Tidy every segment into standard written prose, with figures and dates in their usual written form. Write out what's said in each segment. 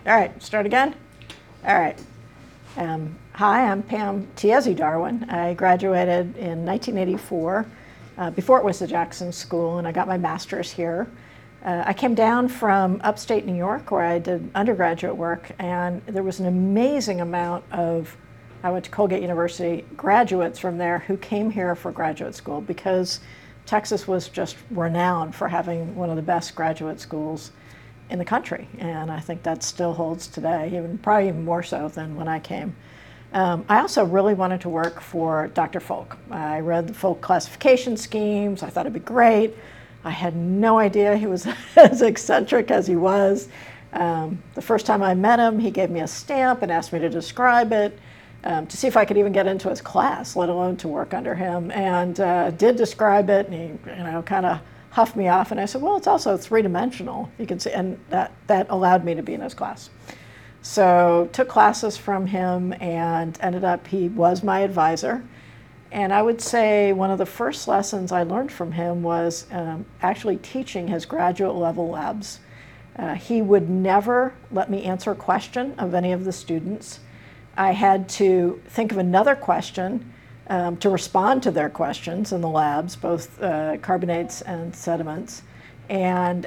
All right, start again. All right. Hi, I'm Pam Tiezi Darwin. I graduated in 1984, before it was the Jackson School, and I got my master's here. I came down from upstate New York where I did undergraduate work, and there was an amazing amount of, I went to Colgate University, graduates from there who came here for graduate school because Texas was just renowned for having one of the best graduate schools in the country, and I think that still holds today, probably even more so than when I came. I also really wanted to work for Dr. Folk. I read the Folk classification schemes. I thought it'd be great. I had no idea he was as eccentric as he was. The first time I met him, he gave me a stamp and asked me to describe it, to see if I could even get into his class, let alone to work under him, and did describe it, and he kind of huffed me off, and I said, well, it's also three-dimensional, you can see, and that allowed me to be in his class. So took classes from him and ended up, he was my advisor. And I would say one of the first lessons I learned from him was actually teaching his graduate level labs. He would never let me answer a question of any of the students. I had to think of another question to respond to their questions in the labs, both carbonates and sediments. And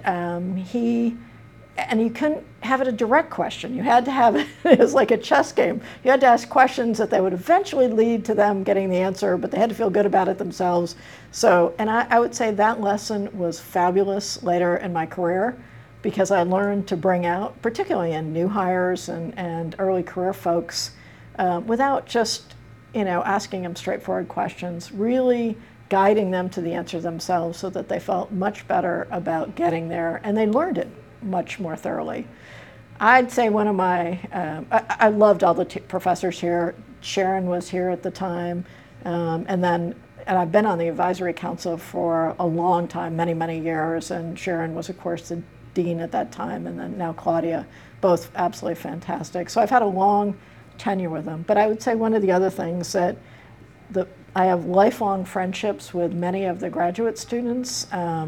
you couldn't have it a direct question. You had to have it, it was like a chess game. You had to ask questions that they would eventually lead to them getting the answer, but they had to feel good about it themselves. So, and I would say that lesson was fabulous later in my career, because I learned to bring out, particularly in new hires and early career folks, without just asking them straightforward questions, really guiding them to the answer themselves so that they felt much better about getting there, and they learned it much more thoroughly. I'd say one of my, I loved all the professors here. Sharon was here at the time, and I've been on the advisory council for a long time, many, many years, and Sharon was, of course, the dean at that time, and then now Claudia, both absolutely fantastic. So I've had a long tenure with them. But I would say one of the other things that I have lifelong friendships with many of the graduate students.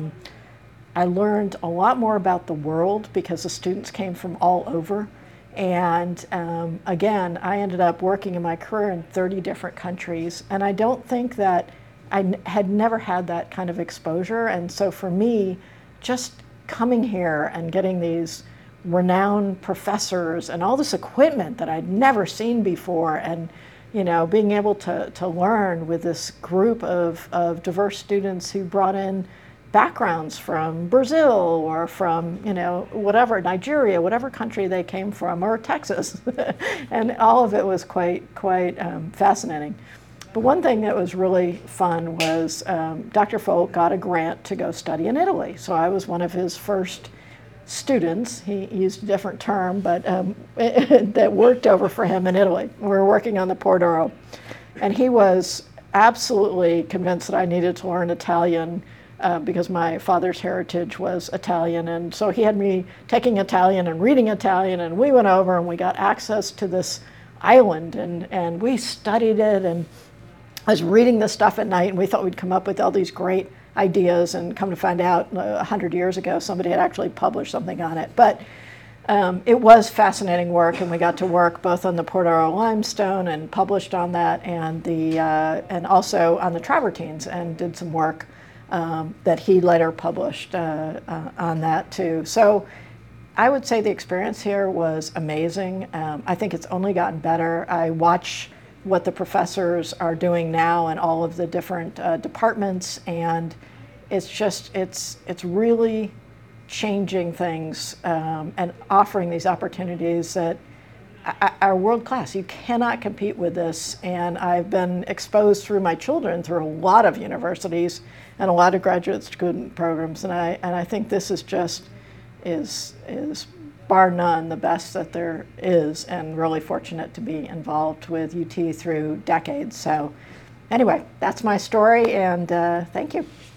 I learned a lot more about the world because the students came from all over. And again, I ended up working in my career in 30 different countries. And I don't think that I had never had that kind of exposure. And so for me, just coming here and getting these renowned professors and all this equipment that I'd never seen before, and being able to learn with this group of diverse students who brought in backgrounds from Brazil or from whatever, Nigeria, whatever country they came from, or Texas, and all of it was quite fascinating. But one thing that was really fun was Dr. Folk got a grant to go study in Italy, so I was one of his first students. He used a different term, but that worked over for him in Italy. We were working on the Port Oro, and he was absolutely convinced that I needed to learn Italian because my father's heritage was Italian, and so he had me taking Italian and reading Italian, and we went over and we got access to this island, and we studied it, and I was reading this stuff at night, and we thought we'd come up with all these great ideas, and come to find out 100 years ago somebody had actually published something on it. But it was fascinating work, and we got to work both on the Port Oro limestone and published on that, and also on the travertines, and did some work that he later published on that too. So I would say the experience here was amazing. I think it's only gotten better. I watch what the professors are doing now in all of the different departments, and it's really changing things and offering these opportunities that are world class. You cannot compete with this, and I've been exposed through my children through a lot of universities and a lot of graduate student programs, and I think this is bar none the best that there is, and really fortunate to be involved with UT through decades. So anyway, that's my story, and thank you.